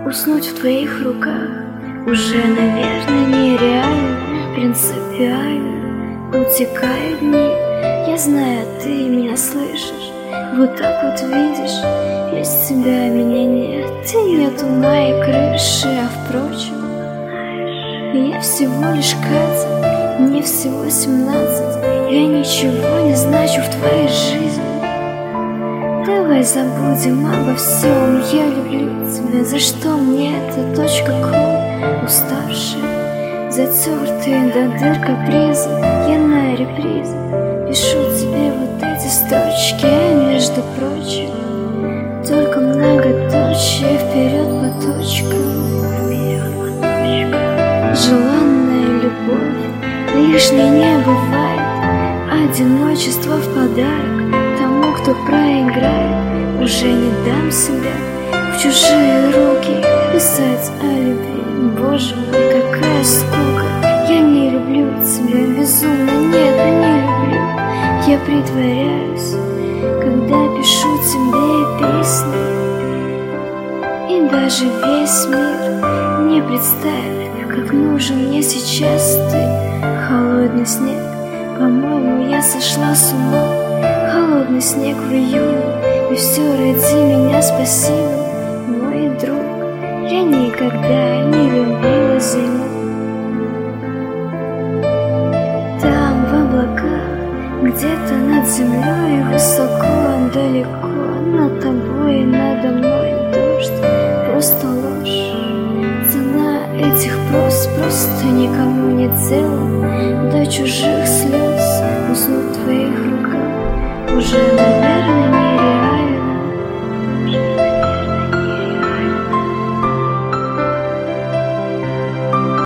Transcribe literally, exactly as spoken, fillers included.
Уснуть в твоих руках уже, наверное, нереально, принципиально. Утекают дни, я знаю, ты меня слышишь. Вот так вот видишь, без тебя меня нет. И нету моей крыши, а впрочем, я всего лишь Катя, мне всего семнадцать. Я ничего не значу в твоей жизни. Давай забудем обо всем, я люблю тебя. За что мне эта точка ком, уставшие, затертые до дыр капризы? Я на репризе пишу тебе вот эти строчки, а между прочим только многоточие вперед по точкам. Желанная любовь лишней не бывает, одиночество в подарок тому, кто проиграет. Уже не дам себя в чужие руки писать о любви. Боже мой, какая скука! Я не люблю тебя безумно, нет, не люблю. Я притворяюсь, когда пишу тебе песни, и даже весь мир не представит, как нужен мне сейчас ты. Холодный снег, по-моему, я сошла с ума. Холодный снег в июне, и все ради меня спасибо, мой друг. Я никогда не любила зиму. Там в облаках, где-то над землей, высоко, далеко, над тобой и надо мной дождь, просто ложь. Цена этих прост просто никому не дела, до чужих слез.